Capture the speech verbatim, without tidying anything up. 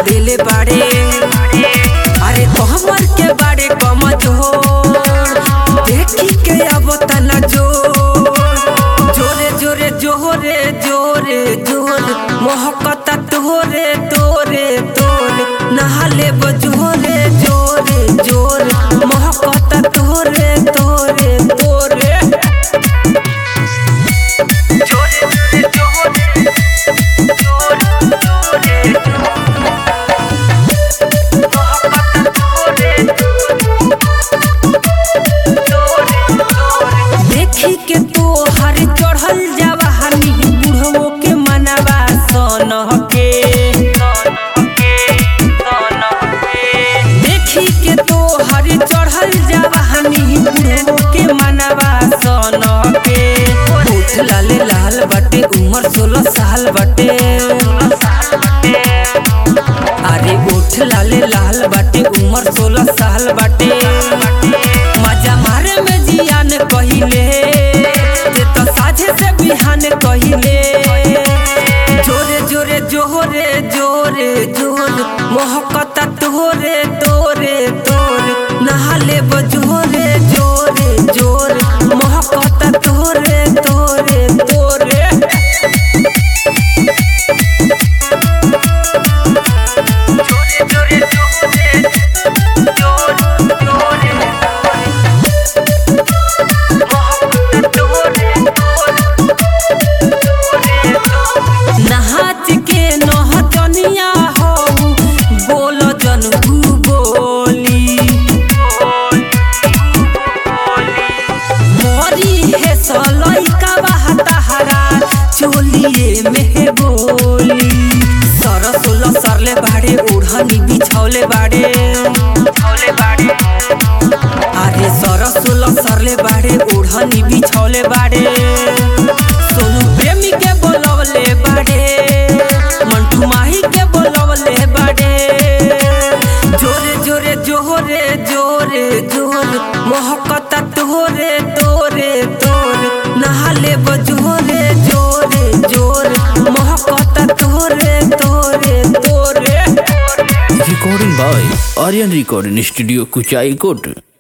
दिले बाड़े। अरे तो हमर के बाड़े कमजोर देखी के अब तना जोर जोरे जोरे जोरे जोरे जोर मोहकता तोरे तोरे तोरे नहाले बजोरे जोरे जोरे मोहकता तोरे तोरे तोरे देखी के तो हर चढ़ल जवानी बुढ़वो के मनवा सन के देखी के तो हर चढ़ल जवानी बुढ़वो के मनवा सन के होठ लाले लाल बटे उम्र सोलह साल बटे। अरे होठ लाले लाल बटे उम्र सोलह साल बटे मजा मारे में जियान कहिले तो साझे से बिहान कहिले जोरे जोरे जोरे जोरे जोरे मोहकता तोरे तोरे तोरे नहाले बजोरे जोरे जोरे मोहकता तोरे तोरे तोरे नहाच के नहतनिया हो बोल जनू बोली मोरी है सलैका बहताहरा चोलिए में बोली सरसोल सरले बाड़े ओढ़नी बिछौले बाड़े। अरे सरसोल सरले बाड़े ओढ़नी बिछौले बाड़े सोनू प्रेमी के बोलवले बाड़े मंटू माही के बोलवले बाड़े जोरे जोरे जोरे जोरे जोरे मोहकता तोरे तोरे तोरे नहाले बजोरे जोरे जोरे मोहकता तोरे तोरे तोरे। Recording by Aryan Recording Studio, Kuchai Kote।